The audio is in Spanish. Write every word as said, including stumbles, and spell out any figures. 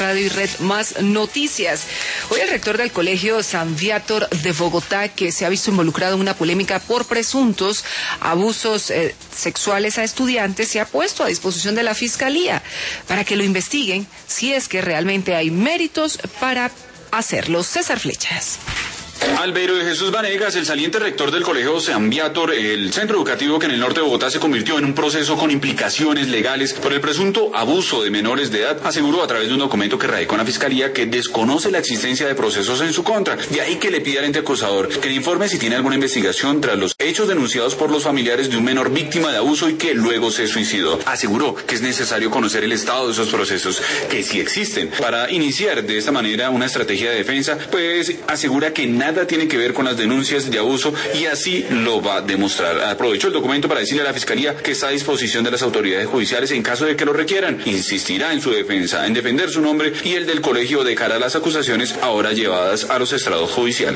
Radio y Red Más Noticias. Hoy el rector del Colegio San Viator de Bogotá, que se ha visto involucrado en una polémica por presuntos abusos eh, sexuales a estudiantes, se ha puesto a disposición de la Fiscalía para que lo investiguen si es que realmente hay méritos para hacerlo. César Flechas. Albeiro de Jesús Vanegas, el saliente rector del Colegio San Viator, el centro educativo que en el norte de Bogotá se convirtió en un proceso con implicaciones legales por el presunto abuso de menores de edad, aseguró a través de un documento que radicó en la Fiscalía que desconoce la existencia de procesos en su contra. De ahí que le pide al ente acusador que le informe si tiene alguna investigación tras los hechos denunciados por los familiares de un menor víctima de abuso y que luego se suicidó. Aseguró que es necesario conocer el estado de esos procesos, que sí existen, para iniciar de esta manera una estrategia de defensa, pues asegura que nada tiene que ver con las denuncias de abuso y así lo va a demostrar. Aprovecho el documento para decirle a la Fiscalía que está a disposición de las autoridades judiciales en caso de que lo requieran. Insistirá en su defensa, en defender su nombre y el del colegio de cara a las acusaciones ahora llevadas a los estrados judiciales.